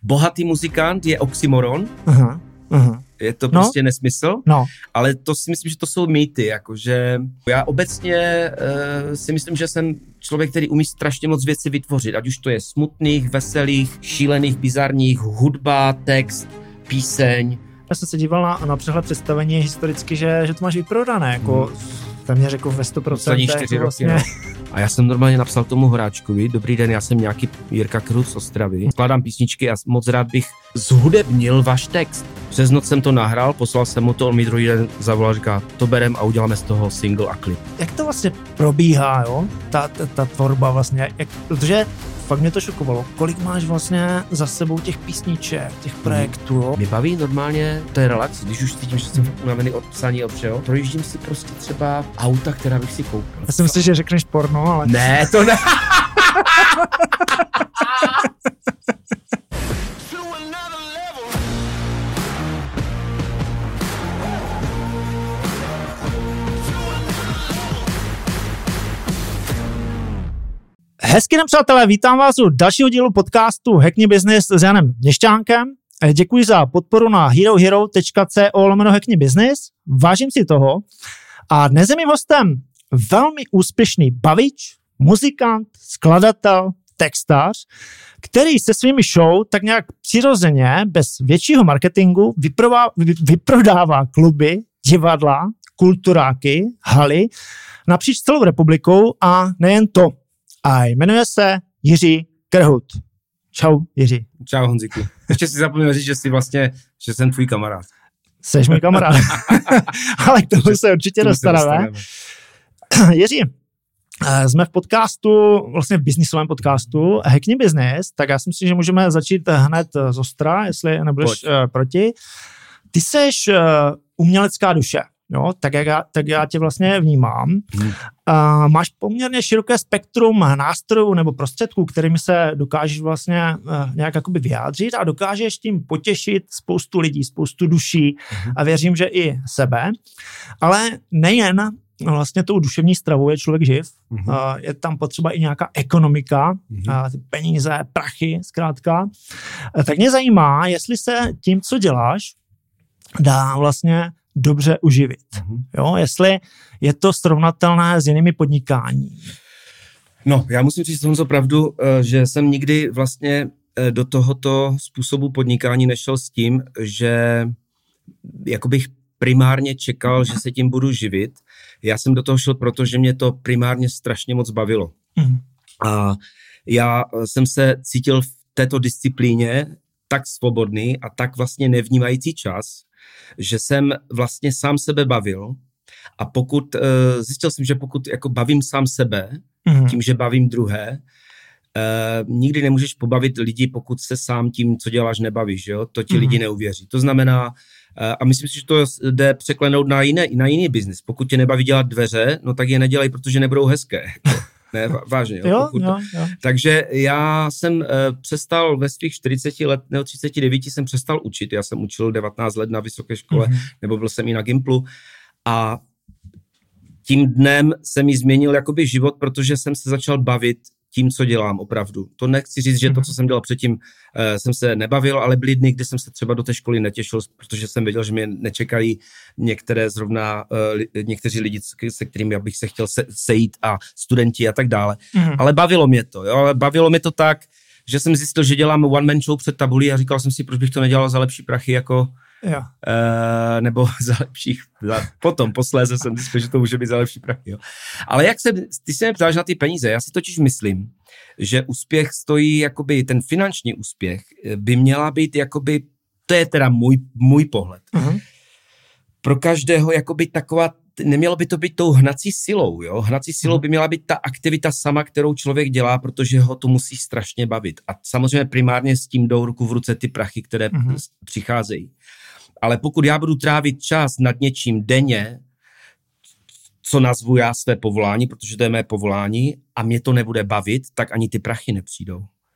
bohatý muzikant je oxymoron. Aha. Je to prostě nesmysl, ale to si myslím, že to jsou mýty, jakože já obecně si myslím, že jsem člověk, který umí strašně moc věcí vytvořit, ať už to je smutných, veselých, šílených, bizarních, hudba, text, píseň. Já jsem se díval na přehled představení historicky, že to máš vyprodané, jako téměř jako ve 100%. 4 roky, no. A já jsem normálně napsal tomu Horáčkovi, dobrý den, já jsem nějaký Jirka Krut z Ostravy, skládám písničky a moc rád bych zhudebnil váš text. Přes noc jsem to nahrál, poslal jsem mu to, on mi druhý den zavolal, říká, to berem a uděláme z toho single a klip. Jak to vlastně probíhá, jo? Ta tvorba vlastně, protože fakt mě to šokovalo. Kolik máš vlastně za sebou těch písniček, těch projektů, jo? Mě baví normálně, to je relax, když už cítím, že jsem unavený od psání od všeho. Projíždím si prostě třeba auta, která bych si koupil. Já si myslím, že řekneš porno, ale... Ne, to ne. Hezký den, přátelé, vítám vás u dalšího dílu podcastu Hackni Business s Janem Měšťánkem. Děkuji za podporu na herohero.co/Hackni Business. Vážím si toho. A dnes je mým hostem velmi úspěšný bavič, muzikant, skladatel, textař, který se svými show tak nějak přirozeně, bez většího marketingu, vyprodává kluby, divadla, kulturáky, haly napříč celou republikou a nejen to. A jmenuje se Jiří Krhut. Čau, Jiří. Čau, Honziku. Ještě si zapomněl říct, že jsem tvůj kamarád. Jseš můj kamarád. Ale k tomu se určitě dostaneme. Jiří, jsme v podcastu, vlastně v biznisovém podcastu Hackni Business, tak já si myslím, že můžeme začít hned z ostra, jestli nebudeš proti. Ty seš umělecká duše. Jo, tak já tě vlastně vnímám. Máš poměrně široké spektrum nástrojů nebo prostředků, kterými se dokážeš vlastně nějak jakoby vyjádřit a dokážeš tím potěšit spoustu lidí, spoustu duší a věřím, že i sebe. Ale nejen vlastně tou duševní stravou je člověk živ, je tam potřeba i nějaká ekonomika, ty peníze, prachy, zkrátka. Tak mě zajímá, jestli se tím, co děláš, dá vlastně dobře uživit. Jo, jestli je to srovnatelné s jinými podnikání. No, já musím říct Honzo pravdu, že jsem nikdy vlastně do tohoto způsobu podnikání nešel s tím, že jako bych primárně čekal, že se tím budu živit. Já jsem do toho šel, protože mě to primárně strašně moc bavilo. A já jsem se cítil v této disciplíně tak svobodný a tak vlastně nevnímající čas, že jsem vlastně sám sebe bavil a zjistil jsem, že pokud jako bavím sám sebe, tím, že bavím druhé, nikdy nemůžeš pobavit lidi, pokud se sám tím, co děláš, nebavíš, jo? To ti lidi neuvěří. To znamená, a myslím si, že to jde překlenout na jiný biznis. Pokud tě nebaví dělat dveře, no tak je nedělej, protože nebudou hezké. Ne, vážně. Jo? Jo. Takže já jsem přestal ve svých 40 let, nebo 39 jsem přestal učit. Já jsem učil 19 let na vysoké škole, nebo byl jsem i na Gimplu. A tím dnem se mi změnil jakoby život, protože jsem se začal bavit tím, co dělám opravdu. To nechci říct, že to, co jsem dělal předtím, jsem se nebavil, ale byly dny, kdy jsem se třeba do té školy netěšil, protože jsem věděl, že mě nečekají někteří lidi, se kterými bych se chtěl sejít a studenti a tak dále. Ale bavilo mě to, jo? Ale bavilo mě to tak, že jsem zjistil, že dělám one-man show před tabulí a říkal jsem si, proč bych to nedělal za lepší prachy, jako nebo za lepších, posléze jsem zjistil, že to může být za lepší prachy. Jo. Ale ty se mě ptáš na ty peníze, já si totiž myslím, že úspěch stojí, jakoby ten finanční úspěch by měla být, jakoby, to je teda můj pohled. Pro každého, jakoby taková, nemělo by to být tou hnací silou, jo. Hnací silou by měla být ta aktivita sama, kterou člověk dělá, protože ho to musí strašně bavit. A samozřejmě primárně s tím jdou ruku v ruce ty prachy, které přicházejí. Ale pokud já budu trávit čas nad něčím denně, co nazvu já své povolání, protože to je mé povolání a mě to nebude bavit, tak ani ty prachy nepřijdou.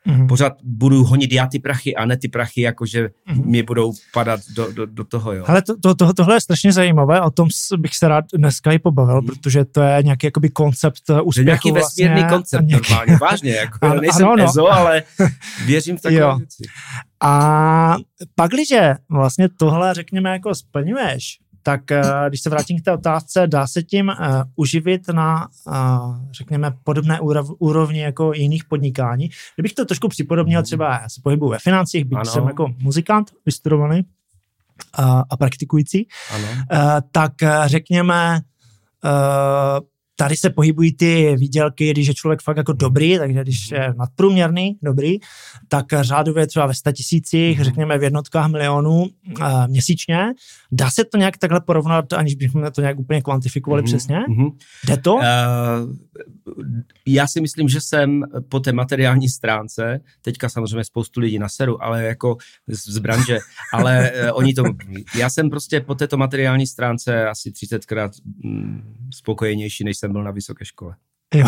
Pořád budu honit já ty prachy a ne ty prachy, jakože mi budou padat do toho, jo. Ale tohle je strašně zajímavé, o tom bych se rád dneska i pobavil, protože to je nějaký jakoby koncept úspěchu. Nějaký vesmírný vlastně, koncept normálně, vážně, jako nejsem EZO, ale věřím v takové věci. A pak, když vlastně tohle, řekněme, jako splňuješ, tak když se vrátím k té otázce, dá se tím uživit na, řekněme, podobné úrovni jako jiných podnikání. Kdybych to trošku připodobnil, třeba já se pohybuji ve financích, byť jsem jako muzikant vystudovaný a praktikující, tak řekněme, tady se pohybují ty výdělky, když je člověk fakt jako dobrý, takže když je nadprůměrný, dobrý, tak řádově třeba ve 100 000, řekněme v jednotkách milionů měsíčně. Dá se to nějak takhle porovnat, aniž bychom to nějak úplně kvantifikovali přesně? Jde to? Já si myslím, že jsem po té materiální stránce, teďka samozřejmě spoustu lidí na seru, ale jako z branže, ale já jsem prostě po této materiální stránce asi 30krát spokojenější, než jsem byl na vysoké škole. Jo.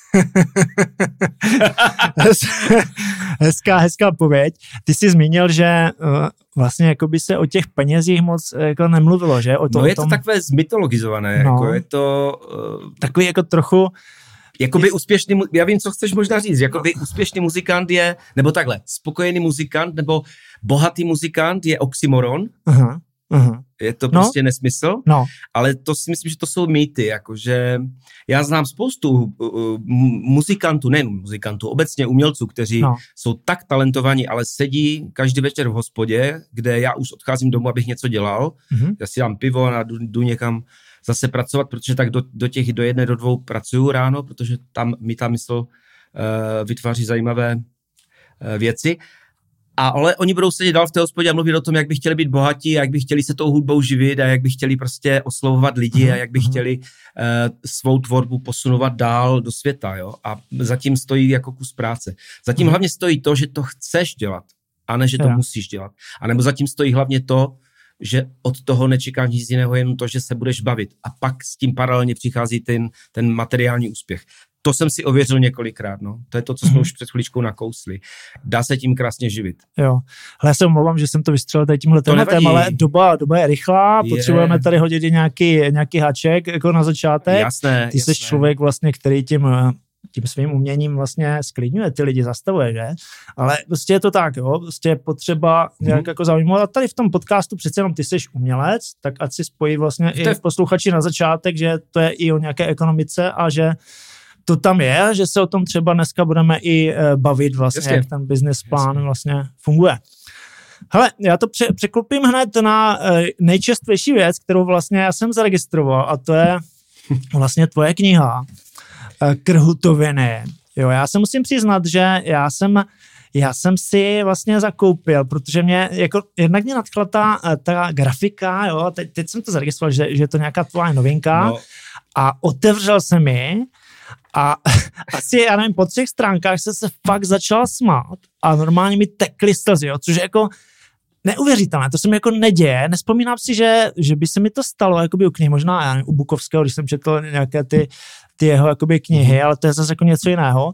hezká pověď. Ty jsi zmínil, že vlastně jakoby se o těch penězích moc jako nemluvilo, že? Je to takové zmytologizované, jako je to... Takový jako trochu... Jakoby úspěšný, já vím, co chceš možná říct, jakoby úspěšný muzikant je, nebo takhle, spokojený muzikant, nebo bohatý muzikant je oxymoron. Je to prostě nesmysl, ale to si myslím, že to jsou mýty, jakože já znám spoustu muzikantů, nejen muzikantů, obecně umělců, kteří jsou tak talentovaní, ale sedí každý večer v hospodě, kde já už odcházím domů, abych něco dělal, já si dám pivo a jdu někam zase pracovat, protože tak do 1 do 2 pracuju ráno, protože tam mi ta mysl vytváří zajímavé věci. Ale oni budou sedět dál v té hospodě a mluvit o tom, jak by chtěli být bohatí, jak by chtěli se tou hudbou živit a jak by chtěli prostě oslovovat lidi a jak by chtěli svou tvorbu posunovat dál do světa, jo. A zatím stojí jako kus práce. Zatím hlavně stojí to, že to chceš dělat, a ne, že to musíš dělat. A nebo zatím stojí hlavně to, že od toho nečekáš nic jiného, jenom to, že se budeš bavit. A pak s tím paralelně přichází ten materiální úspěch. To jsem si ověřil několikrát, no. To je to, co jsme už před chvíličkou nakousli. Dá se tím krásně živit. Jo. Hele, já se omlouvám, že jsem to vystřelil tady tímhle tématem, ale doba je rychlá, potřebujeme tady hodit i nějaký haček jako na začátek. Jasné. Ty jsi člověk vlastně, který tím svým uměním vlastně sklidňuje ty lidi, zastavuje, že? Ale prostě je to tak, jo, prostě je potřeba nějak jako zaujmout. A tady v tom podcastu přece jenom ty jsi umělec, tak ať si spojí vlastně i posluchači na začátek, že to je i o nějaké ekonomice a že to tam je, že se o tom třeba dneska budeme i bavit vlastně, jak ten business plán vlastně funguje. Hele, já to překlopím hned na nejčerstvější věc, kterou vlastně já jsem zaregistroval, a to je vlastně tvoje kniha Krhutoviny. Jo, já se musím přiznat, že já jsem si vlastně zakoupil, protože mě jako jednak mě nadchla ta grafika, jo, teď jsem to zaregistroval, že je to nějaká tvá novinka a otevřel jsem ji a asi, já nevím, po 3 stránkách jsem se fakt začal smát a normálně mi tekly slzy, jo, což je jako neuvěřitelné, to se mi jako neděje, nespomínám si, že by se mi to stalo jakoby u knih, možná já nevím, u Bukovského, když jsem četl nějaké ty jeho jakoby knihy, ale to je zase jako něco jiného.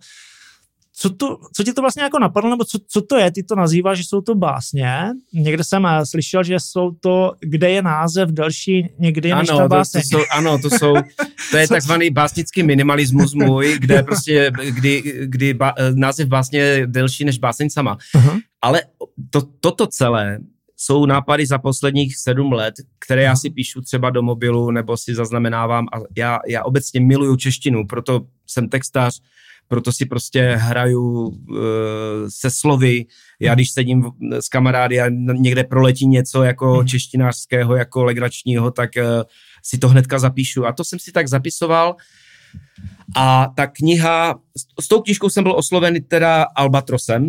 Co ti to vlastně jako napadlo, nebo co to je? Ty to nazýváš, že jsou to básně. Někde jsem slyšel, že jsou to, kde je název delší někdy než ta báseň. To je takzvaný básnický minimalismus můj, kde prostě, kdy název básně je delší než báseň sama. Ale toto celé jsou nápady za posledních 7 let, které já si píšu třeba do mobilu, nebo si zaznamenávám a já obecně miluju češtinu, proto jsem textař, proto si prostě hraju se slovy. Já když sedím s kamarády a někde proletí něco jako češtinářského, jako legračního, tak si to hnedka zapíšu. A to jsem si tak zapisoval. A ta kniha, s tou knížkou jsem byl osloven teda Albatrosem.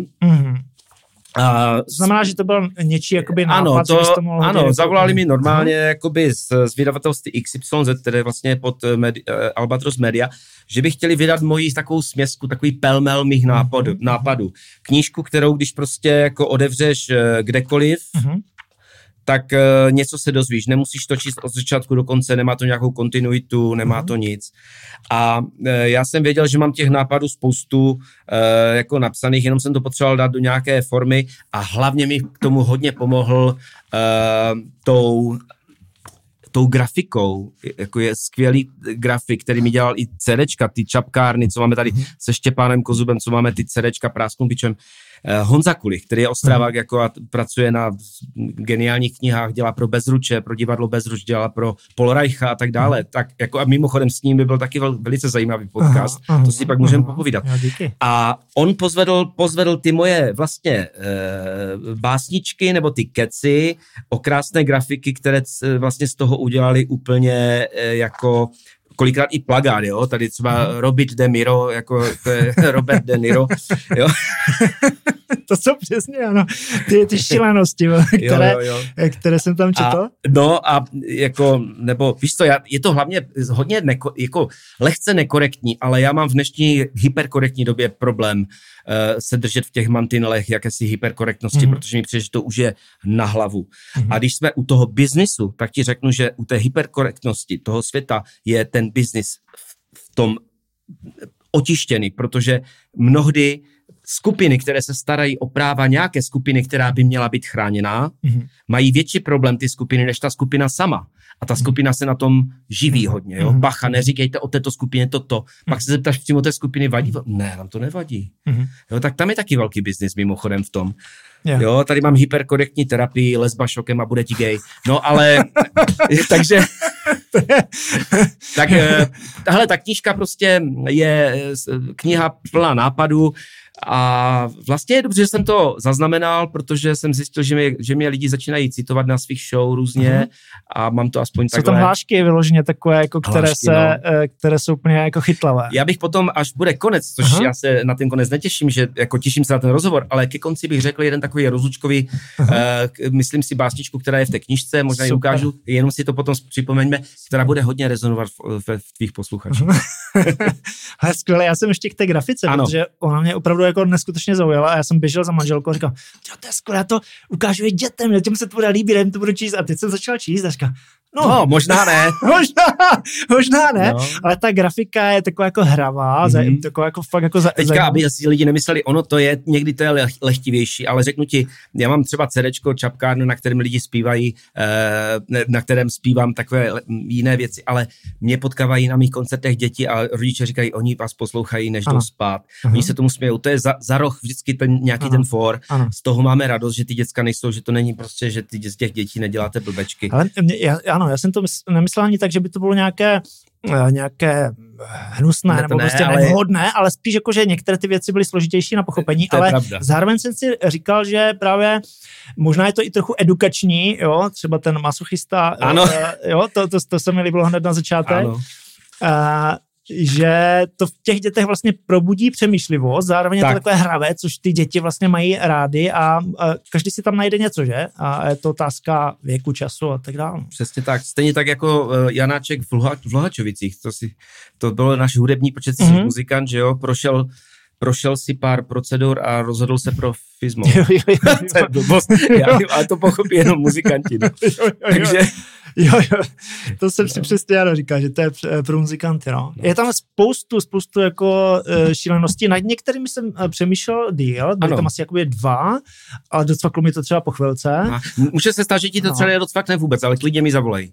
Znamená, že to byl něčí jakoby nápad, ano, zavolali mi normálně jakoby z vydavatelství XYZ, které vlastně pod Albatros Media, že by chtěli vydat moji takovou směsku, takový pelmel mých nápadů. Knížku, kterou když prostě jako odevřeš kdekoliv, tak něco se dozvíš. Nemusíš to číst od začátku do konce, nemá to nějakou kontinuitu, nemá to nic. A já jsem věděl, že mám těch nápadů spoustu jako napsaných, jenom jsem to potřeboval dát do nějaké formy a hlavně mi k tomu hodně pomohl tou grafikou, jako je skvělý grafik, který mi dělal i CDčka, ty čapkárny, co máme tady se Štěpánem Kozubem, co máme ty CDčka Prásknupičem, Honza Kulich, který je Ostravák jako a pracuje na geniálních knihách, dělá pro Bezruče, pro divadlo Bezruč, dělá pro Polreicha a tak dále. Tak jako a mimochodem s ním by byl taky velice zajímavý podcast, to si pak můžeme popovídat. A on pozvedl ty moje vlastně básničky nebo ty keci o krásné grafiky, které vlastně z toho udělali úplně jako kolikrát i plagát, jo, tady třeba Robert De Niro, jako to je Robert De Niro, jo. To jsou přesně, ano, ty šílenosti, které jsem tam četl. A jako, nebo víš co, je to hlavně hodně jako lehce nekorektní, ale já mám v dnešní hyperkorektní době problém se držet v těch mantinelech jakési hyperkorektnosti, protože mi přijde, že to už je na hlavu. A když jsme u toho biznisu, tak ti řeknu, že u té hyperkorektnosti toho světa je ten biznis v tom otištěný, protože mnohdy skupiny, které se starají o práva nějaké skupiny, která by měla být chráněná, mají větší problém ty skupiny, než ta skupina sama. A ta skupina se na tom živí hodně. Jo? Bacha, neříkejte o této skupině toto. Pak se zeptáš přímo té skupiny, vadí? Ne, nám to nevadí. Jo, tak tam je taky velký biznis mimochodem v tom. Yeah. Jo, tady mám hyperkorektní terapii, lesba šokem a bude ti gay. No ale, takže... tak tahle ta knížka prostě je kniha plná nápadů a vlastně je dobře, že jsem to zaznamenal, protože jsem zjistil, že mě lidi začínají citovat na svých show různě a mám to aspoň takhle. Jsou tam hlášky vyloženě takové, jako které jsou úplně jako chytlavé. Já bych potom, až bude konec, což já se na ten konec netěším, že jako těším se na ten rozhovor, ale ke konci bych řekl jeden takový rozlučkový, myslím si básničku, která je v té knížce, možná ji ukážu, jenom si to potom připomeňme, která bude hodně rezonovat v tvých posluchačích. Ale skvěle, já jsem ještě k té grafice, protože ona mě opravdu jako neskutečně zaujala a já jsem běžel za manželkou a říkal, to je skvělé, já to ukážu i dětem, těm se to bude líbit, jim to budu číst a teď jsem začal číst a říkal, no, možná ne. možná ne, ale ta grafika je taková jako hravá, taková jako fakt jako teďka, aby si lidi nemysleli, ono to je, někdy to je lehtivější, ale řeknu ti, já mám třeba CDčko, čapkárnu, na kterém lidi zpívají, na kterém zpívám takové jiné věci, ale mě potkávají na mých koncertech děti a rodiče říkají, oni vás poslouchají, než jdou spát. Oni se tomu smějou, to je za roh vždycky nějaký ten for, z toho máme radost, že ty děcka nejsou, že to není prostě, že ty z těch dětí neděláte blbečky. Ale já jsem to nemyslel ani tak, že by to bylo nějaké hnusné nebo prostě nevhodné, ale spíš jako, že některé ty věci byly složitější na pochopení, ale zároveň jsem si říkal, že právě možná je to i trochu edukační, jo, třeba ten masochista, jo, to se mi líbilo hned na začátek. Že to v těch dětech vlastně probudí přemýšlivost, zároveň je to takové hravé, což ty děti vlastně mají rády a každý si tam najde něco, že? A je to otázka věku, času a tak dále. Přesně tak. Stejně tak jako Janáček v Lohačovicích. To bylo náš hudební početný muzikant, že jo? Prošel si pár procedur a rozhodl se pro fizmo. To je blbost. Ale to pochopí jenom muzikanti. No. Takže... Jo, to jsem si přesně říkal, že to je pro muzikanty, no. Je tam spoustu jako šíleností, nad některými jsem přemýšlel díl, byly tam asi jakoby 2, ale docvaklo mi to třeba po chvilce. Může se stát, že ti to celé docvakne vůbec, ale klidně mi zavolej.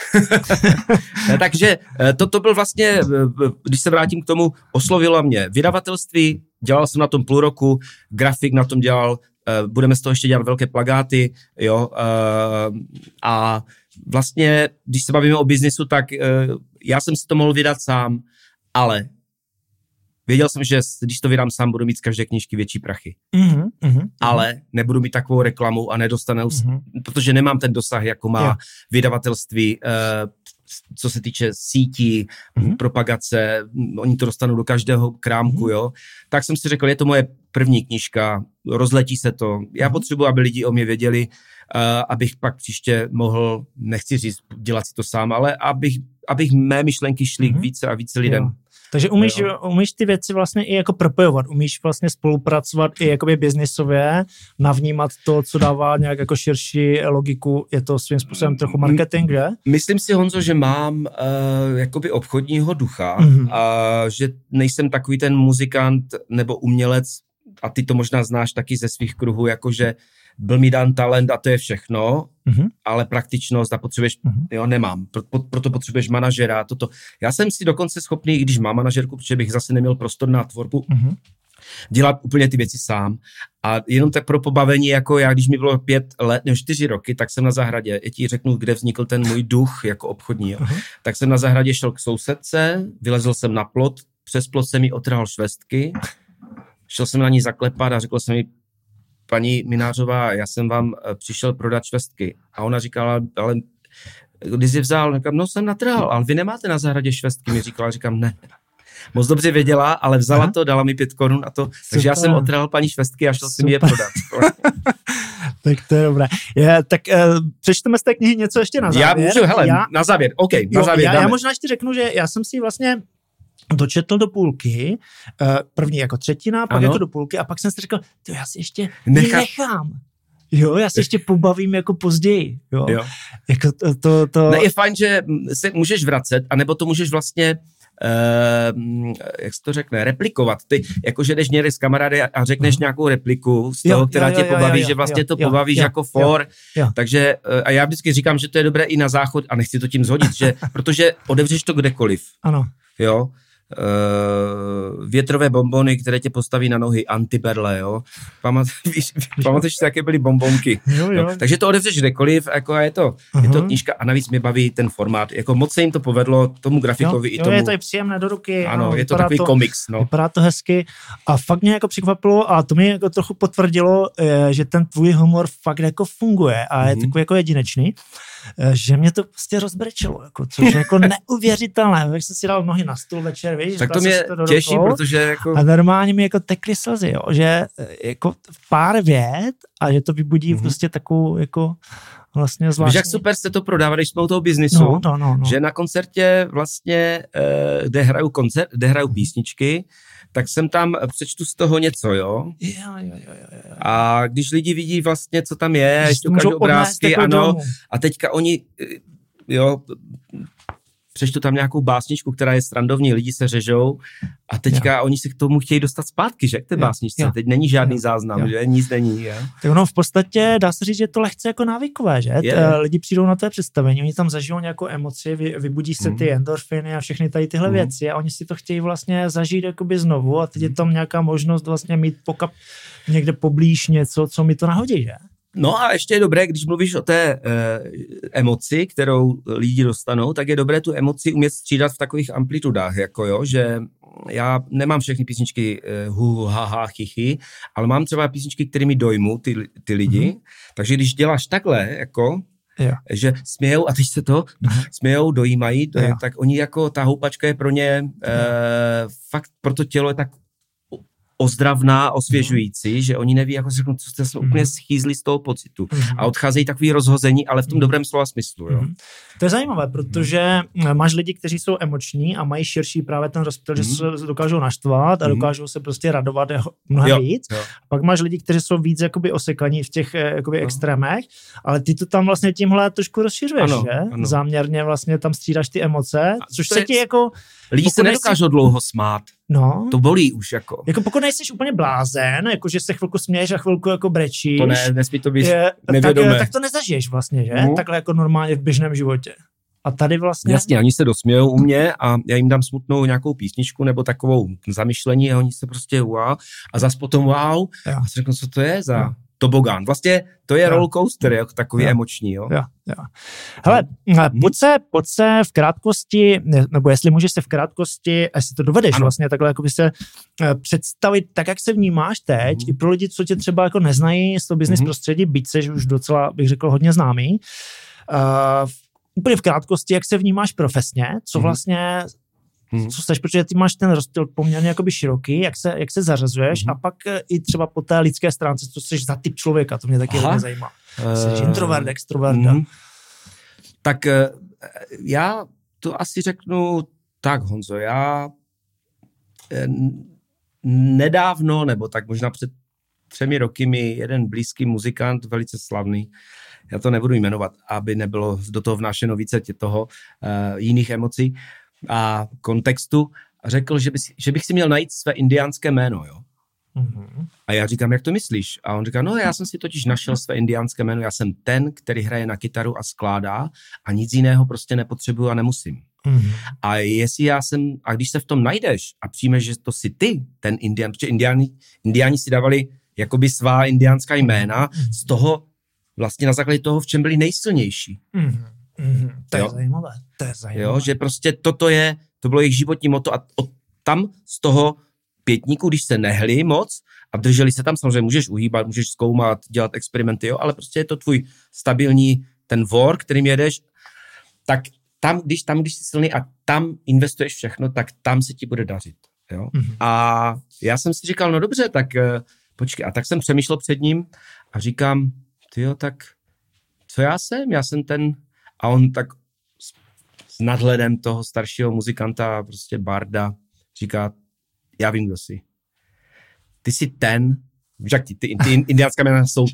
Takže to byl vlastně, když se vrátím k tomu, oslovilo mě vydavatelství, dělal jsem na tom půl roku, grafik na tom dělal, budeme z toho ještě dělat velké plakáty, jo, a vlastně, když se bavíme o biznisu, tak já jsem si to mohl vydat sám, ale věděl jsem, že když to vydám sám, budu mít z každé knížky větší prachy. Ale nebudu mít takovou reklamu a nedostanu, protože nemám ten dosah, jako má vydavatelství, co se týče sítí, propagace, oni to dostanou do každého krámku, jo. Tak jsem si řekl, je to moje první knížka, rozletí se to. Já potřebuji, aby lidi o mě věděli, abych pak příště mohl, nechci říct, dělat si to sám, ale abych mé myšlenky šly k více a více lidem. Takže umíš ty věci vlastně i jako propojovat, umíš vlastně spolupracovat i jakoby biznisově, navnímat to, co dává nějak jako širší logiku, je to svým způsobem trochu marketing, že? Myslím si, Honzo, že mám jakoby obchodního ducha a že nejsem takový ten muzikant nebo umělec, a ty to možná znáš taky ze svých kruhů, jakože byl mi dán talent a to je všechno, ale praktičnost a potřebuješ, jo, nemám, proto potřebuješ manažera, toto. Já jsem si dokonce schopný, i když mám manažerku, protože bych zase neměl prostor na tvorbu, dělat úplně ty věci sám. A jenom tak pro pobavení, jako já, když mi bylo 5 let, nebo 4 roky, tak jsem na zahradě, já ti řeknu, kde vznikl ten můj duch jako obchodní, jo. Tak jsem na zahradě šel k sousedce, vylezl jsem na plot, přes plot jsem jí otrhal švestky, šel jsem na ní zaklepat a řekl jsem jí, paní Minářová, já jsem vám přišel prodat švestky. A ona říkala, ale když jsi vzal, říkám, no jsem natrhal, ale vy nemáte na zahradě švestky, mi říkala, říkám, ne. Moc dobře věděla, ale vzala to, dala mi 5 korun a to, takže já jsem otrhal paní švestky a šel si mi je prodat. Tak to je dobré. Tak přečteme z té knihy něco ještě na závěr. Já můžu, hele, na závěr, OK, na závěr. Já možná ještě řeknu, že já jsem si vlastně dočetl do půlky, první jako třetina, pak jako do půlky a pak jsem si řekl, já si ještě nechám. Jo, já se ještě pobavím jako později. Jo. Jako to... No, je fajn, že se můžeš vracet, anebo to můžeš vlastně jak se to řekne, replikovat. Ty jakože jdeš někde s kamarády a řekneš nějakou repliku z toho, která tě pobaví, že vlastně to pobavíš jako for. Takže a já vždycky říkám, že to je dobré i na záchod a nechci to tím zhodit, že, protože otevřeš to kdekoliv. Ano. Jo. Větrové bonbony, které tě postaví na nohy, antiberle, jo. Pamatuješ si, jaké byly bonbonky. Jo. Takže to odevřeš kdekoliv, jako je to knížka a navíc mě baví ten formát. Jako moc se jim to povedlo, tomu grafikovi i tomu. Je to i příjemné do ruky. Ano, je to takový komiks. No. Vypadá to hezky a fakt mě jako překvapilo a to mi jako trochu potvrdilo, že ten tvůj humor fakt jako funguje a je takový jako jedinečný, že mě to prostě rozbrečelo, jako, což je jako neuvěřitelné. Jak jsem si dal nohy na stůl večer, víš, tak to mě těší, protože jako... A normálně mi jako tekly slzy, jo, že jako pár vět a že to vybudí prostě takovou jako vlastně zvláštní... Víš, jak super jste to prodávali, když jsme u toho biznisu, no. že na koncertě vlastně, kde hraju písničky, tak jsem tam přečtu z toho něco, jo? Jo. A když lidi vidí vlastně, co tam je, ještě ukážu obrázky, ano, a teďka oni, jo, přečtu tam nějakou básničku, která je srandovní, lidi se řežou a teďka oni se k tomu chtějí dostat zpátky, že k té básničce. Teď není žádný záznam, že nic není. Jo? Tak ono v podstatě dá se říct, že je to lehce jako návykové, že? Lidi přijdou na to představení, oni tam zažijou nějakou emoci, vybudí se ty endorfiny a všechny tady tyhle věci a oni si to chtějí vlastně zažít jakoby znovu a teď je tam nějaká možnost vlastně mít někde poblíž něco, co mi to nahodí, že? No a ještě je dobré, když mluvíš o té emoci, kterou lidi dostanou, tak je dobré tu emoci umět střídat v takových amplitudách, jako jo, že já nemám všechny písničky hu, ha, ha, chichy, ale mám třeba písničky, kterými dojmu ty lidi, takže když děláš takhle, jako, že smějou a teď se to smějou, dojímají, tak oni jako, ta houpačka je pro ně fakt, pro to tělo je tak ozdravná, osvěžující, že oni neví, jako se řeknou, co jsme úplně schýzli z toho pocitu. A odcházejí takový rozhození, ale v tom dobrém slova smyslu. Jo. To je zajímavé, protože máš lidi, kteří jsou emoční a mají širší právě ten rozptyl, že se dokážou naštvat a dokážou se prostě radovat mnohem víc. A pak máš lidi, kteří jsou víc jakoby osekaní v těch jakoby extrémech, ale ty to tam vlastně tímhle trošku rozšiřuješ, že? Ano. Záměrně vlastně tam střídáš ty emoce, což se ti jako... Lidi se nedokážou dlouho smát. No. To bolí už jako. Jako pokud nejsi úplně blázen, jako že se chvilku směješ a chvilku jako brečíš. To nesmí to být nevědomé. Tak to nezažiješ vlastně, že? Takhle jako normálně v běžném životě. A tady vlastně... Jasně, oni se dosmějou u mě a já jim dám smutnou nějakou písničku nebo takovou zamyšlení a oni se prostě wow a zas potom wow a si řeknu, co to je za tobogán. Vlastně to je roller coaster, jako takový emoční, jo. Hele, pojď se v krátkosti, nebo jestli můžeš se v krátkosti, jestli to dovedeš vlastně takhle jako by se představit tak, jak se vnímáš teď, i pro lidi, co tě třeba jako neznají z toho business prostředí, byť seš už docela, bych řekl, hodně známý. Úplně v krátkosti, jak se vnímáš profesně, co vlastně co seš, protože ty máš ten rozptyl poměrně jakoby široký, jak se zařazuješ a pak i třeba po té lidské stránce, co seš za typ člověka, to mě taky hodně zajímá. Seš introvert, extrovert. Tak já to asi řeknu tak, Honzo, já nedávno, nebo tak možná před 3 roky mi jeden blízký muzikant, velice slavný, já to nebudu jmenovat, aby nebylo do toho vnášeno více toho jiných emocí a kontextu, a řekl, že bych si měl najít své indiánské jméno, jo. Mm-hmm. A já říkám, jak to myslíš? A on říká, no já jsem si totiž našel své indiánské jméno, já jsem ten, který hraje na kytaru a skládá a nic jiného prostě nepotřebuju a nemusím. Mm-hmm. A když se v tom najdeš a přijmeš, že to jsi ty, ten indián, protože indiáni si dávali jakoby svá indiánská jména z toho, vlastně na základě toho, v čem byli nejsilnější. Mm-hmm. To je zajímavé. Jo, že prostě to bylo jejich životní motto a tam z toho pětníku, když se nehli moc a drželi se tam, samozřejmě můžeš uhýbat, můžeš zkoumat, dělat experimenty, jo, ale prostě je to tvůj stabilní ten vor, kterým jedeš, tak když jsi silný a tam investuješ všechno, tak tam se ti bude dařit, jo. Mm-hmm. A já jsem si říkal, no dobře, tak počkej, a tak jsem přemýšlel před ním a říkám, tyjo, tak co já jsem? Já jsem ten, a on tak s nadhledem toho staršího muzikanta, prostě barda, říká, já vím, kdo jsi. Ty jsi ten, ty indiánské jména jsou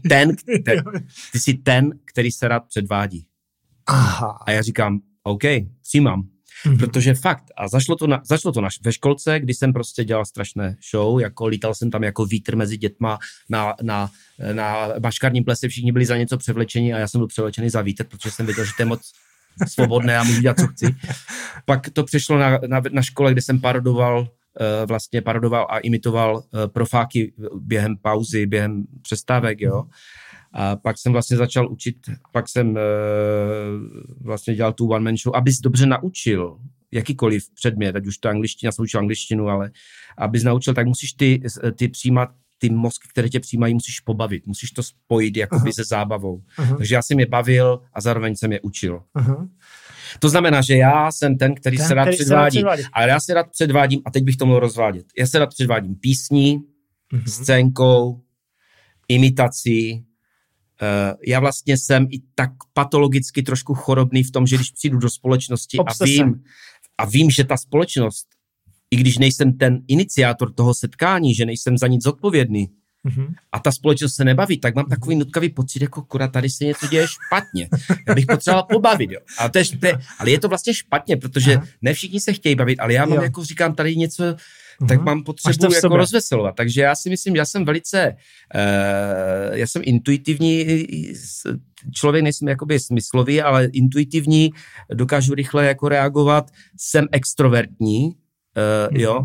ty jsi ten, který se rád předvádí. Aha. A já říkám, OK, přijímám. Mm-hmm. Protože fakt, a začalo to ve školce, kdy jsem prostě dělal strašné show, jako lítal jsem tam jako vítr mezi dětma na baškarním plese, všichni byli za něco převlečeni a já jsem byl převlečený za vítr, protože jsem věděl, že to je moc svobodné a můžu dělat, co chci. Pak to přešlo na škole, kde jsem parodoval a imitoval profáky během pauzy, během přestávek, jo. A pak jsem vlastně začal učit, pak jsem vlastně dělal tu one man show, abys dobře naučil jakýkoliv předmět, ať už to angličtina, jsem učil angličtinu, ale abys naučil, tak musíš ty přijímat, ty mozky, které tě přijímají, musíš pobavit, musíš to spojit jakoby se zábavou. Takže já jsem je bavil a zároveň jsem je učil. To znamená, že já jsem ten, který se rád předvádí. Ale já se rád předvádím, a teď bych to mohl rozvádět. Já se rád předvádím písní, scénkou, imitací. Já vlastně jsem i tak patologicky trošku chorobný v tom, že když přijdu do společnosti a vím, že ta společnost, i když nejsem ten iniciátor toho setkání, že nejsem za nic zodpovědný, a ta společnost se nebaví, tak mám takový nutkavý pocit, jako kurá, tady se něco děje špatně. Já bych potřeboval pobavit, jo. Ale je to vlastně špatně, protože ne všichni se chtějí bavit, ale já mám, jako říkám, tady něco, tak mám potřebu jako rozveselovat. Takže já si myslím, já jsem intuitivní člověk, nejsem jakoby smyslový, ale intuitivní, dokážu rychle jako reagovat, jsem extrovertní, jo.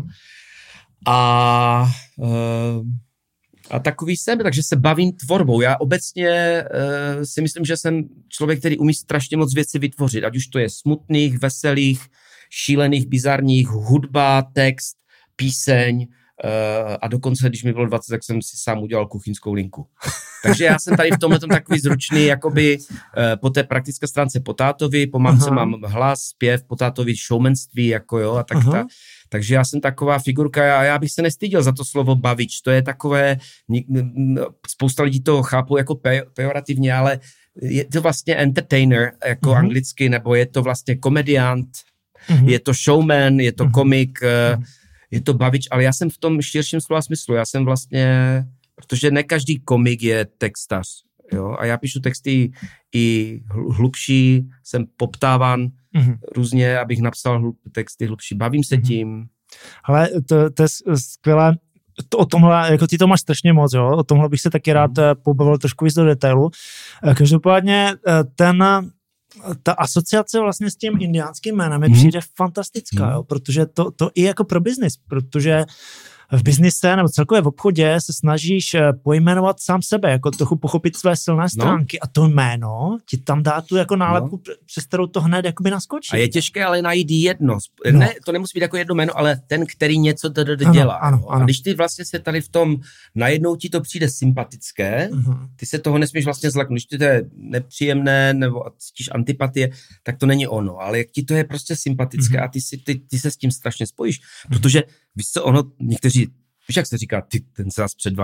A takový jsem, takže se bavím tvorbou. Já obecně si myslím, že jsem člověk, který umí strašně moc věcí vytvořit, ať už to je smutných, veselých, šílených, bizarních, hudba, text, píseň a dokonce, když mi bylo 20, tak jsem si sám udělal kuchyňskou linku. Takže já jsem tady v tomhle takový zručný, jakoby po té praktické stránce po tátovi, po mamce mám hlas, zpěv, po tátovi showmanství, jako jo, a tak takže já jsem taková figurka, já bych se nestyděl za to slovo bavič, to je takové, spousta lidí to chápou jako pejorativně, ale je to vlastně entertainer, jako anglicky, nebo je to vlastně komediant, je to showman, je to komik, je to bavič, ale já jsem v tom širším slova smyslu, já jsem vlastně, protože ne každý komik je textař, jo, a já píšu texty i hlubší, jsem poptáván různě, abych napsal texty hlubší, bavím se tím. Ale to je skvělé, o tomhle, jako ty to máš strašně moc, jo, o tomhle bych se taky rád pobavil trošku víc do detailu. Každopádně ta asociace vlastně s tím indiánským jménem mi přijde fantastická, jo, protože to i jako pro biznis, protože v biznise nebo celkově v obchodě se snažíš pojmenovat sám sebe, jako trochu pochopit své silné stránky a to jméno ti tam dá tu jako nálepku, přes kterou to hned jakoby naskočí. A je těžké ale najít jedno. Ne, to nemusí být jako jedno jméno, ale ten, který něco dělá. Ano. A když ty vlastně se tady v tom, najednou ti to přijde sympatické, ty se toho nesmíš vlastně zlaknout. Když ti to je nepříjemné nebo cítíš antipatie, tak to není ono. Ale jak ti to je prostě sympatické a ty se s tím strašně spojíš, protože víš co, někteří, víš, jak se říká, ten se nás předvádí.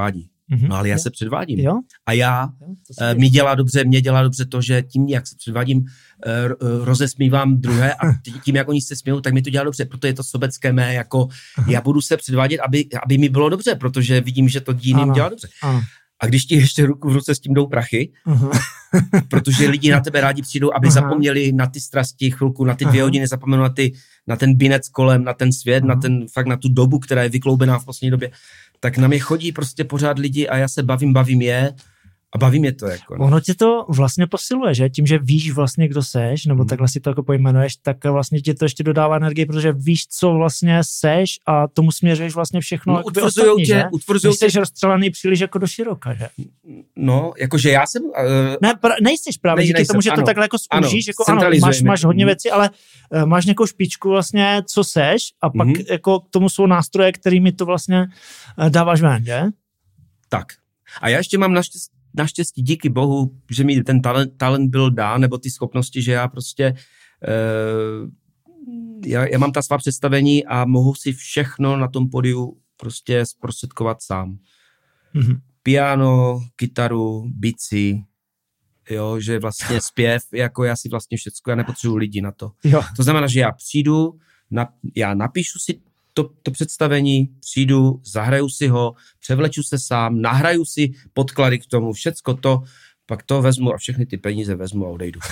No ale já se předvádím. Jo? A mě dělá dobře to, že tím, jak se předvádím, rozesmívám druhé a tím, jak oni se smějou, tak mi to dělá dobře, proto je to sobecké mé, jako já budu se předvádět, aby mi bylo dobře, protože vidím, že to jiným dělá dobře. Ano. A když ti ještě ruku v ruce s tím jdou prachy, protože lidi na tebe rádi přijdou, aby zapomněli na ty strasti chvilku, na ty 2 hodiny, zapomenou na ten binec kolem, na ten svět, na tu dobu, která je vykloubená v poslední době, tak na mě chodí prostě pořád lidi a já se bavím je a baví mě to. Jako, no. Ono tě to vlastně posiluje, že? Tím, že víš vlastně, kdo seš, nebo takhle si to jako pojmenuješ, tak vlastně ti to ještě dodává energii, protože víš, co vlastně seš a tomu směřuješ vlastně všechno. No, utvrzujou tě. Jsi rozstřelený příliš jako do široka, že? No, jakože já jsem... Nejseš právě, díky tomu, že to takhle jako zúžíš, jako máš hodně věcí, ale máš nějakou špičku vlastně, co seš a pak jako k tomu jsou nástroje, kterými to vlastně dáváš ven, že? Tak. A já ještě mám naštěstí díky bohu, že mi ten talent byl dán, nebo ty schopnosti, že já prostě já mám ta svá představení a mohu si všechno na tom pódiu prostě zprostředkovat sám. Piano, kytaru, bicí, jo, že vlastně zpěv, jako já si vlastně všecko, já nepotřebuji lidi na to. Jo. To znamená, že já přijdu, já napíšu si to představení, přijdu, zahraju si ho, převleču se sám, nahraju si podklady k tomu, všecko to, pak to vezmu a všechny ty peníze vezmu a odejdu.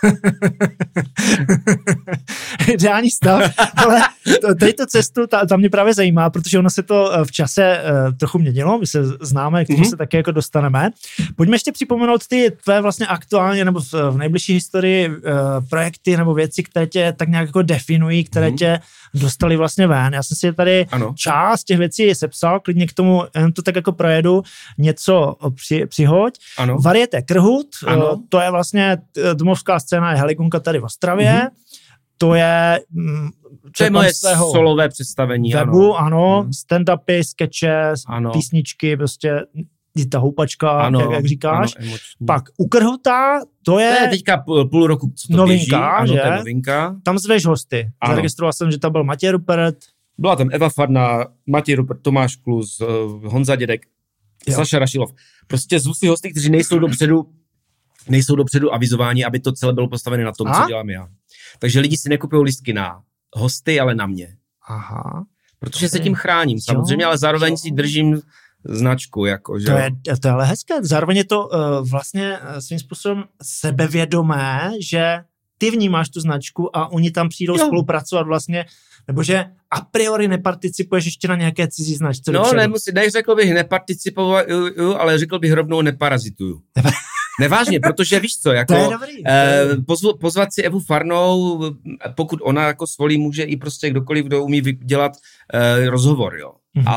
Ideální stav, ale tady tu cestu, ta mě právě zajímá, protože ono se to v čase trochu měnilo, my se známe, k tomu se taky jako dostaneme. Pojďme ještě připomenout ty tvé vlastně aktuálně nebo v nejbližší historii projekty nebo věci, které tě tak nějak jako definují, které tě dostali vlastně ven. Já jsem si tady část těch věcí sepsal, klidně k tomu to tak jako projedu, něco přihoď. Varieté Krhut, to je vlastně domovská scéna, je Heligonka tady v Ostravě, to je moje solové představení. Webu, stand-upy, skeče, písničky, prostě ta houpačka, jak říkáš. Pak u Krhuta, to je teďka půl roku, co to novinka, běží. Že? To je novinka. Tam zveš hosty. Zaregistroval jsem, že tam byl Matěj Rupert. Byla tam Eva Farna, Matěj Rupert, Tomáš Klus, Honza Dědek, Saša Rašilov. Prostě zvu si hosty, kteří nejsou dopředu avizováni, aby to celé bylo postavené na tom, co dělám já. Takže lidi si nekupují lístky na hosty, ale na mě. Aha. Protože se tím chráním samozřejmě, ale zároveň si držím značku. Jako, že? To je ale hezké. Zároveň je to vlastně svým způsobem sebevědomé, že ty vnímáš tu značku a oni tam přijdou spolupracovat vlastně, nebo že a priori neparticipuješ ještě na nějaké cizí značce. No, řekl bych neparticipuju, ale řekl bych rovnou neparazituju. Nevážně, protože víš co, jako pozvat si Evu Farnou, pokud ona jako svolí, může i prostě kdokoliv, kdo umí dělat rozhovor, jo.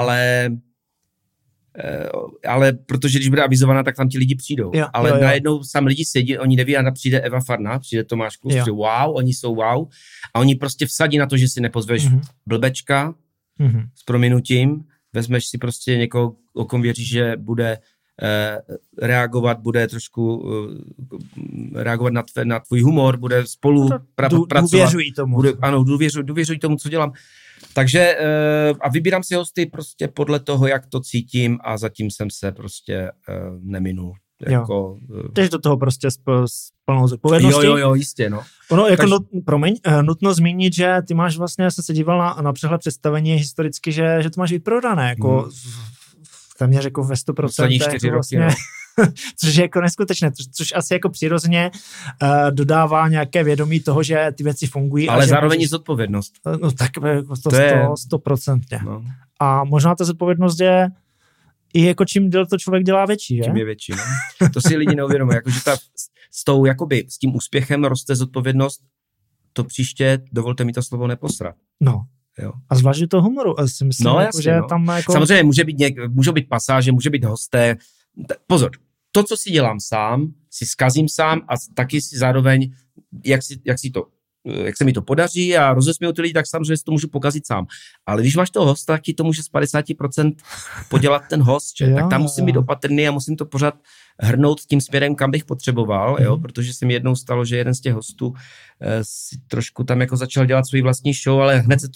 Ale protože když bude avizovaná, tak tam ti lidi přijdou. Ale najednou tam lidi sedí, oni neví, a přijde Eva Farna, přijde Tomáš Klus, přijde wow, oni jsou wow, a oni prostě vsadí na to, že si nepozveš blbečka s prominutím, vezmeš si prostě někoho, o kom věříš, že bude reagovat, bude trošku reagovat na tvůj humor, bude spolu pracovat. Důvěřují tomu. Důvěřují tomu, co dělám. Takže a vybírám si hosty prostě podle toho, jak to cítím a zatím jsem se prostě neminul. Jako, takže do toho prostě s plnou zodpovědností. Jo, jistě, no. Ono, jako nutno zmínit, že ty máš vlastně, já jsem se díval na přehled představení historicky, že to máš vyprodané, jako téměř jako ve 100%. 4 vlastně, roky, což je jako neskutečné, což asi jako přirozeně dodává nějaké vědomí toho, že ty věci fungují. Ale zároveň zodpovědnost. No tak to je 100%. No. A možná ta zodpovědnost je i jako čím to člověk dělá větší, že? Čím je větší, no. To si lidi neuvědomují, jakože s tím úspěchem roste zodpovědnost, to příště, dovolte mi to slovo neposrat. No. Jo. A zvlášť to humoru, si myslím, no, jako, jasně, že tam jako... Samozřejmě můžou být pasáže, může být hosté. Pozor, to, co si dělám sám, si zkazím sám a taky si zároveň, jak se mi to podaří a rozesměju ty lidi, tak samozřejmě si to můžu pokazit sám. Ale když máš toho hosta, tak ti to může z 50% podělat ten host, že? Tak tam musím být opatrný a musím to pořád hrnout tím směrem, kam bych potřeboval, jo? Protože se mi jednou stalo, že jeden z těch hostů si trošku tam jako začal dělat svůj vlastní show, ale hned se to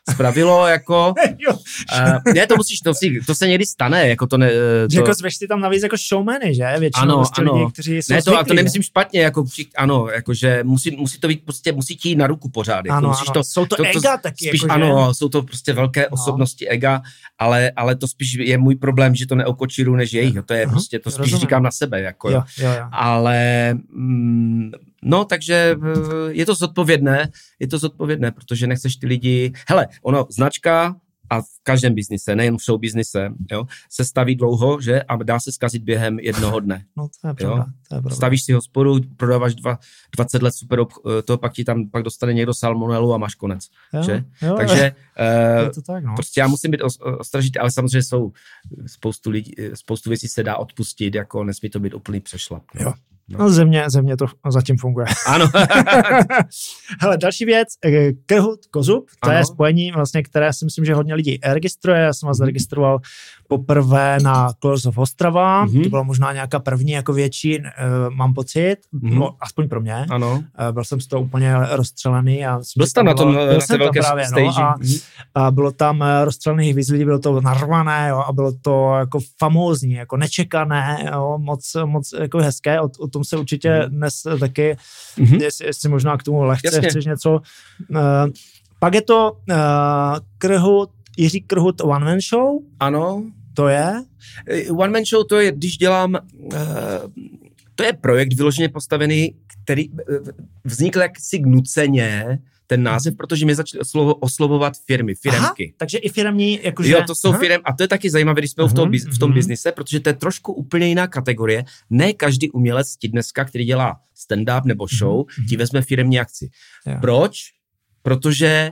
spravilo, jako... Ne, to se někdy stane, jako to ne... Že jako zveš si tam navíc jako showmany, že? Většinou prostě lidi, kteří jsou ne, zvyklí, to nemyslím špatně, jako jakože musí to být prostě, musí ti jít na ruku pořád. Jako ano. Jsou to ega taky. Spíš, jako, ano, jsou to prostě velké osobnosti ega, ale to spíš je můj problém, že to neokočíru než jejich. To je prostě, to spíš říkám na sebe, jako jo. Ale... No, takže je to zodpovědné, protože nechceš ty lidi... Hele, značka a v každém biznise, nejen v show biznise, jo, se staví dlouho, že? A dá se zkazit během jednoho dne. No, to je pravda. Stavíš si hospodu, prodáváš 20 let super to, pak ti tam pak dostane někdo salmonelu a máš konec. Že? Takže to tak, no. prostě já musím být ostražitý, ale samozřejmě jsou spoustu věcí se dá odpustit, jako nesmí to být úplný přešlap. Jo. No, země to zatím funguje. Ano. Hele, další věc, Krhut Kozub, to je spojení, vlastně, které si myslím, že hodně lidí registruje. Já jsem vás zaregistroval poprvé na Colors of Ostrava, to bylo možná nějaká první jako větší, mám pocit, no, aspoň pro mě. Ano. Byl jsem z toho úplně rozstřelený. Byl jsi tam na té velké stage. A bylo tam rozstřelených víc lidí, bylo to narvané, jo, a bylo to jako famózní, jako nečekané, jo, moc jako hezké, o tom se určitě dnes taky, jestli možná k tomu lehce chceš něco. Pak je to Jiří Krhut One Man Show. Ano. To je? One Man Show, to je, když dělám, to je projekt vyloženě postavený, který vznikl jaksi nuceně, ten název, protože mě začaly oslovovat firemky. Aha, takže i firemní, jakože... Jo, to jsou firmy, a to je taky zajímavé, když jsme v tom biznise, protože to je trošku úplně jiná kategorie. Ne každý umělec ti dneska, který dělá stand-up nebo show, ti vezme firemní akci. Jo. Proč? Protože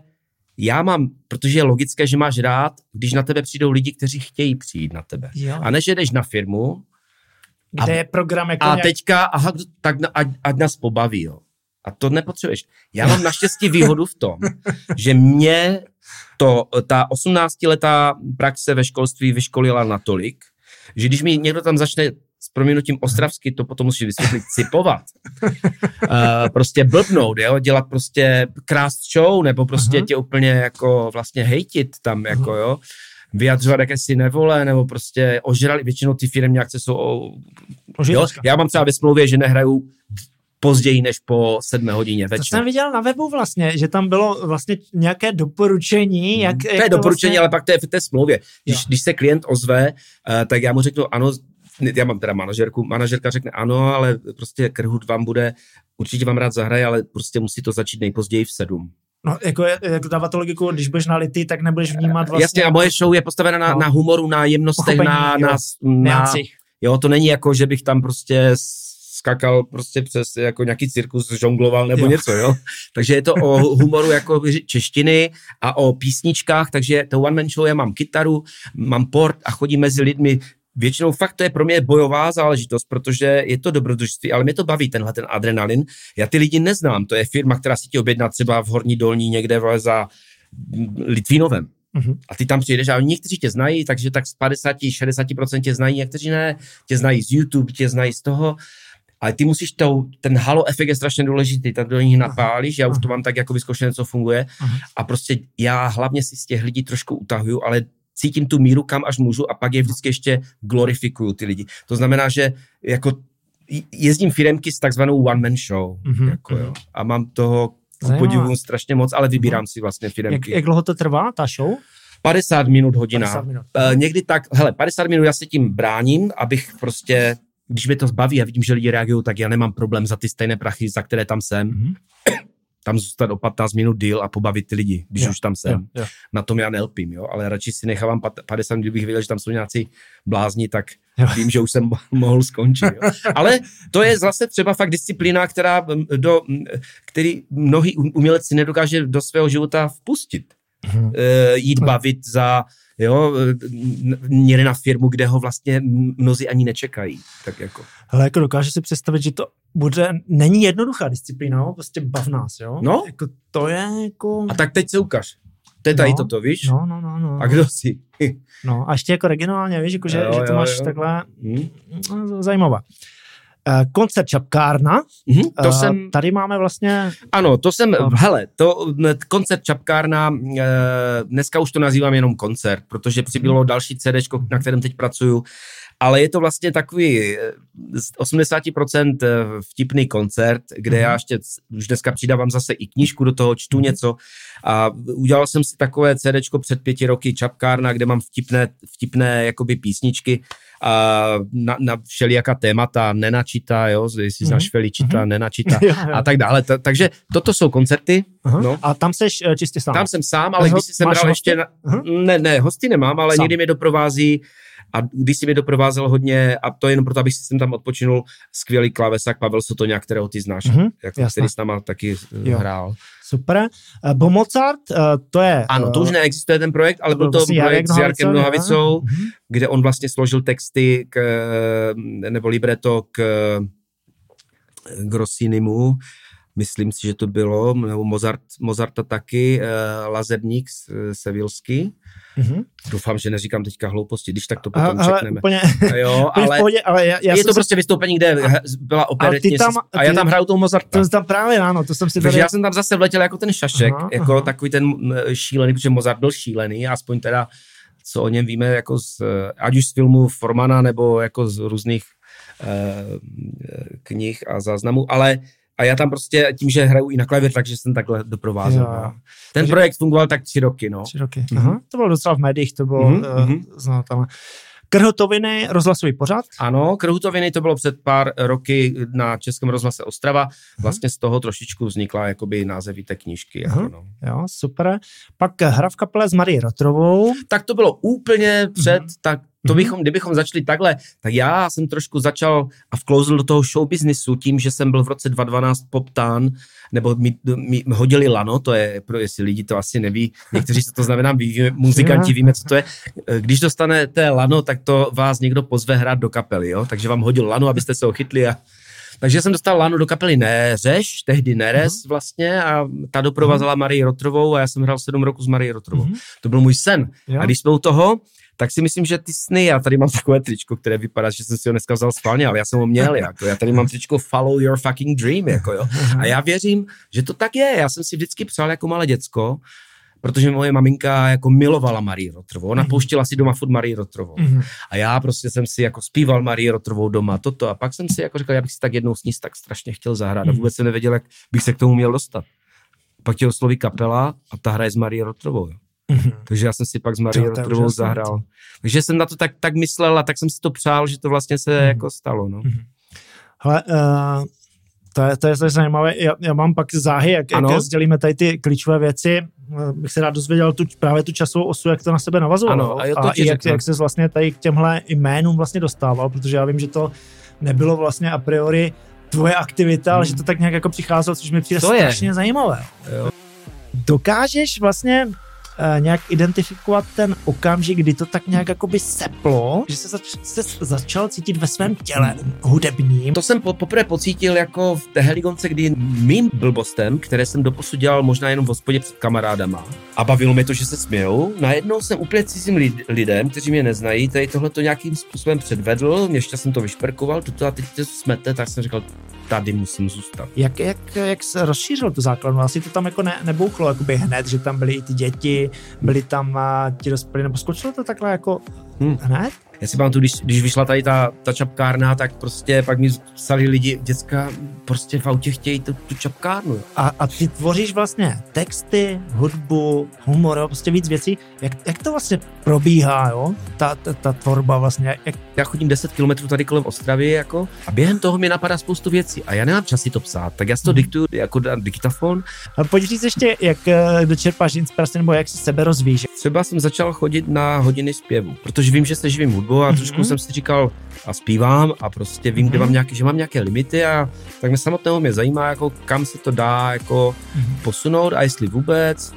je logické, že máš rád, když na tebe přijdou lidi, kteří chtějí přijít na tebe. Jo. A než jdeš na firmu, kde je program jako teďka, tak ať nás pobaví, jo. A to nepotřebuješ. Já mám naštěstí výhodu v tom, že mě ta 18letá praxe ve školství vyškolila natolik, že když mi někdo tam začne s prominutím ostravsky, to potom musíš vysvětlit, cipovat. Prostě blbnout, jo? Dělat prostě krást show, nebo prostě tě úplně jako vlastně hejtit tam, jako jo. Vyjadřovat jakési nevole, nebo prostě ožrali, většinou ty firmy akce jsou jo? Já mám třeba ve smlouvě, že nehraju později než po 7 hodině večer. To jsem viděl na webu vlastně, že tam bylo vlastně nějaké doporučení. To je doporučení, vlastně... ale pak to je v té smlouvě. Když se klient ozve, tak já mu řeknu ano, já mám teda manažerka řekne ano, ale prostě Krhut vám určitě vám rád zahraje, ale prostě musí to začít nejpozději v 7. No, jako dává to logiku, když budeš nalitý, tak nebudeš vnímat vlastně... Jasně, a moje show je postavena na humoru, na jemnostech, na jo, to není jako, že bych tam prostě skakal prostě přes jako nějaký cirkus, žongloval nebo něco, jo. Takže je to o humoru jako češtiny a o písničkách, takže to one man show, já mám kytaru, mám port a chodím mezi lidmi. Většinou fakt to je pro mě bojová záležitost, protože je to dobrodružství, ale mě to baví ten adrenalin. Já ty lidi neznám, to je firma, která si tě objedná třeba v Horní Dolní někde za Litvínovem. A ty tam přijdeš a někteří tě znají, takže tak z 50-60% tě znají, někteří ne, tě znají z YouTube, tě znají z toho. Ale ty musíš ten halo efekt je strašně důležitý, tak do nich napálíš, já už to mám tak jako vyzkoušené, co funguje a prostě já hlavně si z těch lidí trošku utahuju, ale cítím tu míru, kam až můžu a pak je vždycky ještě glorifikuju ty lidi. To znamená, že jako jezdím firemky s takzvanou one man show jako, jo, a mám toho podivuju strašně moc, ale vybírám si vlastně firemky. Jak dlouho to trvá, ta show? 50 minut, hodina. 50 minut. Někdy tak, 50 minut já se tím bráním, abych prostě když mě to zbaví a vidím, že lidi reagují, tak já nemám problém za ty stejné prachy, za které tam jsem. Tam zůstat o 15 minut díl a pobavit ty lidi, když už tam jsem. Na tom já nelpím, jo, ale radši si nechávám 50 minut, kdybych viděl, že tam jsou nějací blázni, tak vím, že už jsem mohl skončit. Jo. Ale to je zase třeba fakt disciplína, který mnohý umělec si nedokáže do svého života vpustit. Jít bavit za někde na firmu, kde ho vlastně mnozí ani nečekají. Tak jako. Ale jako dokáže si představit, že to není jednoduchá disciplína, prostě bav nás, jo? No. Jako to je jako... A tak teď se ukaž. To je tady toto, víš? No. A kdo jsi? No a ještě jako regionálně, víš, jako, že to máš takhle zajímavé. Koncert Čapkárna. To jsem... Tady máme vlastně... Ano, to jsem... Hele, koncert Čapkárna, dneska už to nazývám jenom koncert, protože přibylo další CDčko, na kterém teď pracuju, ale je to vlastně takový 80% vtipný koncert, kde já ještě už dneska přidávám zase i knížku do toho, čtu něco a udělal jsem si takové CDčko před 5 roky Čapkárna, kde mám vtipné jakoby písničky a na všelijaká témata, nenačítá, jo, jestli znáš Feličita, nenačítá a tak dále. Takže toto jsou koncerty. No. A tam seš čistě sám? Tam jsem sám, ale když jsem bral ještě... Ne, hosty nemám, ale někdy mě doprovází a když si mě doprovázel hodně, a to jenom proto, abych si sem tam odpočinul, skvělý klávesák Pavel Sotoňák, kterého ty znáš, který s náma taky hrál. Super. Bo Mozart, to je... Ano, to už neexistuje ten projekt, ale byl to vlastně projekt s Jarkem Nohavicou, kde on vlastně složil texty nebo libreto k Rossinimu, myslím si, že to bylo, nebo Mozarta taky, Lazerník sevilský. Doufám, že neříkám teďka hlouposti, když tak to potom řekneme. Jo, ale je to prostě vystoupení, kde byla operetně a já tam hraju toho Mozarta. To tam právě, ano, to jsem si Takže já jsem tam zase vletěl jako ten šašek, takový ten šílený, protože Mozart byl šílený, aspoň teda, co o něm víme, jako ať už z filmu Formana, nebo jako z různých knih a záznamů, ale a já tam prostě tím, že hraju i na klavír, takže jsem takhle doprovázel. No. Ten projekt fungoval tak 3 roky, no. 3 roky. To bylo docela v médiích, to bylo znatelné. Krhutoviny, rozhlasový pořad? Ano, Krhutoviny, to bylo před pár roky na Českém rozhlase Ostrava. Vlastně z toho trošičku vznikla jakoby název té knížky. Jako, no. Jo, super. Pak Hra v kapele s Marí Rotrovou. Tak to bylo úplně před, tak to kdybychom začali takhle, tak já jsem trošku začal a vklouzl do toho showbiznisu tím, že jsem byl v roce 2012 poptán, nebo mi hodili lano, to je, jestli lidi to asi neví, někteří se to znamená, muzikanti víme, co to je. Když dostanete lano, tak to vás někdo pozve hrát do kapely, jo? Takže vám hodil lano, abyste se ho chytli a... Takže jsem dostal lano do kapely Neřeš, tehdy Neres vlastně a ta doprovázela Marii Rotrovou a já jsem hrál 7 roků s Marii Rotrovou. To byl můj sen. A když jsme u toho, tak si myslím, že ty sny, já tady mám takové tričko, které vypadá, že jsem si ho dneska vzal schválně, ale já jsem ho měl, jako, já tady mám tričko Follow Your Fucking Dream, jako jo. A já věřím, že to tak je, já jsem si vždycky přál jako malé děcko, protože moje maminka jako milovala Marii Rotrovou, ona pouštěla si doma furt Marii Rotrovou. A já prostě jsem si jako zpíval Marii Rotrovou doma, toto, a pak jsem si jako říkal, já bych si tak jednou s ní tak strašně chtěl zahrát a vůbec jsem nevěděl, jak bych se k tomu měl dostat. Pak tě osloví kapela a ta hraje s Marii Rotrovou, jo. Takže já jsem si pak s Marí Rotrovou zahrál. Takže jsem na to tak myslel a tak jsem si to přál, že to vlastně se jako stalo. No. Hele, to je zajímavé. Já mám pak záhy, jak sdělíme tady ty klíčové věci. Bych se rád dozvěděl právě tu časovou osu, jak to na sebe navazovalo. A jak se vlastně tady k těmhle jménům vlastně dostával, protože já vím, že to nebylo vlastně a priori tvoje aktivita, ale že to tak nějak jako přicházelo, což mi přijde strašně zajímavé. Jo. Dokážeš vlastně nějak identifikovat ten okamžik, kdy to tak nějak jakoby seplo, že se začal cítit ve svém těle hudebním? To jsem poprvé pocítil jako v té Heligonce, kdy mým blbostem, které jsem doposud dělal možná jenom v hospodě před kamarádama a bavilo mě to, že se smějou, najednou jsem úplně cizím lidem, kteří mě neznají, tady tohle to nějakým způsobem předvedl, ještě jsem to vyšperkoval, a teď to smete, tak jsem říkal, tady musím zůstat. Jak se rozšířil tu základnu? Asi to tam jako nebouchlo jakoby hned, že tam byly i ty děti, byli tam ti dospělí, nebo skočilo to takhle jako hned? Já si pamatuju, když vyšla tady ta Čapkárna, tak prostě pak mi psali lidi, děcka prostě v autě chtějí tu Čapkárnu. A ty tvoříš vlastně texty, hudbu, humor, prostě víc věcí. Jak to vlastně probíhá, jo? Ta tvorba vlastně. Já chodím 10 kilometrů tady kolem Ostravy, jako, a během toho mi napadá spoustu věcí a já nemám čas si to psát, tak já si to diktuju jako diktafon. A pojď říct ještě, jak dočerpáš inspiraci, nebo jak si sebe rozvíjíš. Třeba jsem začal chodit na hodiny zpěvu, protože vím, že se živím hudbou a trošku jsem si říkal a zpívám a prostě vím, kde že mám nějaké limity a tak mě samotného mě zajímá, jako kam se to dá jako posunout a jestli vůbec.